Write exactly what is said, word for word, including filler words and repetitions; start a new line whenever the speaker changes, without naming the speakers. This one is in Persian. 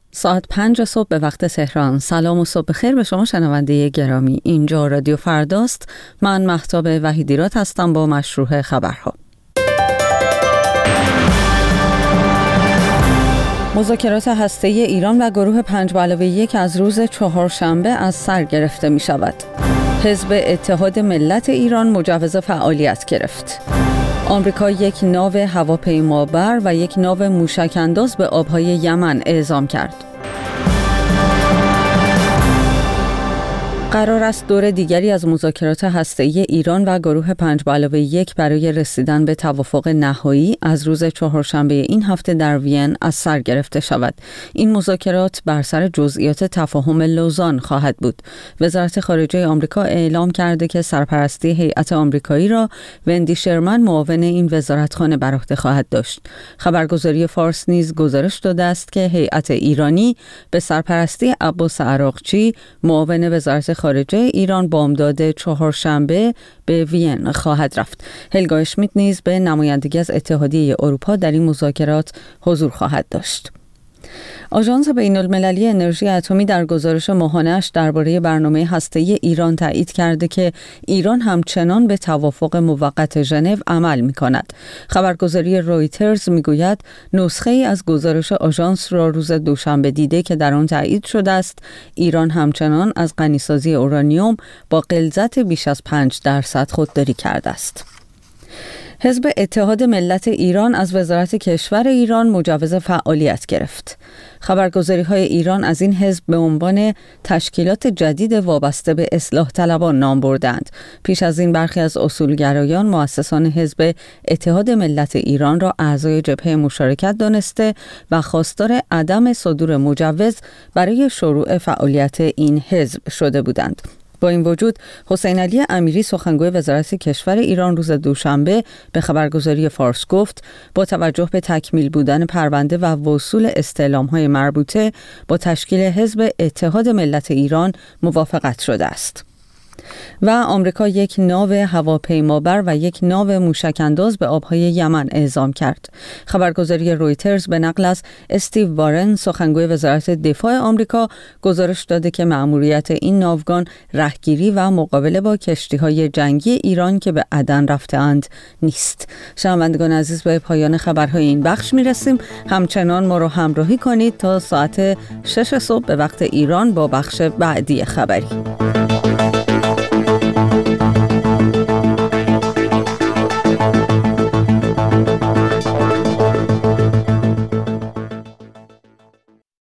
ساعت پنج صبح به وقت تهران. سلام و صبح بخیر به شما شنونده گرامی. اینجا رادیو فرداست. من مهتاب وحیدیراد هستم با مشروع خبرها. مذاکرات هسته‌ای ایران و گروه پنج به علاوه یک از روز چهارشنبه از سر گرفته می شود. حزب اتحاد ملت ایران مجوز فعالیت گرفت. آمریکا یک ناو هواپیمابر و یک ناو موشک‌انداز به آبهای یمن اعزام کرد. قرار است دور دیگری از مذاکرات هسته‌ای ایران و گروه پنج به علاوه یک برای رسیدن به توافق نهایی از روز چهارشنبه این هفته در وین از سر گرفته شود. این مذاکرات بر سر جزئیات تفاهم لوزان خواهد بود. وزارت خارجه آمریکا اعلام کرده که سرپرستی هیئت آمریکایی را وندی شرمن معاون این وزارتخانه بر عهده خواهد داشت. خبرگزاری فارس نیز گزارش داده است که هیئت ایرانی به سرپرستی عباس عراقچی معاون وزارت خارجه ایران بامداد چهارشنبه به وین خواهد رفت. هلگا اشمیت نیز به نمایندگی از اتحادیه اروپا در این مذاکرات حضور خواهد داشت. آژانس بین‌المللی انرژی اتمی در گزارش ماهانه‌اش درباره برنامه هسته‌ای ایران تایید کرده که ایران همچنان به توافق موقت ژنو عمل می‌کند. خبرگزاری رویترز می‌گوید نسخه‌ای از گزارش آژانس را روز دوشنبه دیده که در آن تایید شده است ایران همچنان از غنیسازی اورانیوم با غلظت بیش از پنج درصد خودداری کرده است. حزب اتحاد ملت ایران از وزارت کشور ایران مجوز فعالیت گرفت. خبرگزاری‌های ایران از این حزب به عنوان تشکیلات جدید وابسته به اصلاح طلبان نام بردند. پیش از این برخی از اصولگرایان مؤسسان حزب اتحاد ملت ایران را اعضای جبهه مشارکت دانسته و خواستار عدم صدور مجوز برای شروع فعالیت این حزب شده بودند. با این وجود حسین علی امیری سخنگوی وزارت کشور ایران روز دوشنبه به خبرگزاری فارس گفت با توجه به تکمیل بودن پرونده و وصول استعلام‌های مربوطه با تشکیل حزب اتحاد ملت ایران موافقت شده است. و آمریکا یک ناو هواپیمابر و یک ناو موشک‌انداز به آبهای یمن اعزام کرد. خبرگزاری رویترز به نقل از استیو وارن سخنگوی وزارت دفاع آمریکا گزارش داده که مأموریت این ناوگان رهگیری و مقابله با کشتی‌های جنگی ایران که به عدن رفته‌اند نیست. شنوندگان عزیز به پایان خبرهای این بخش می‌رسیم. همچنان ما رو همراهی کنید تا ساعت شش صبح به وقت ایران با بخش بعدی خبری.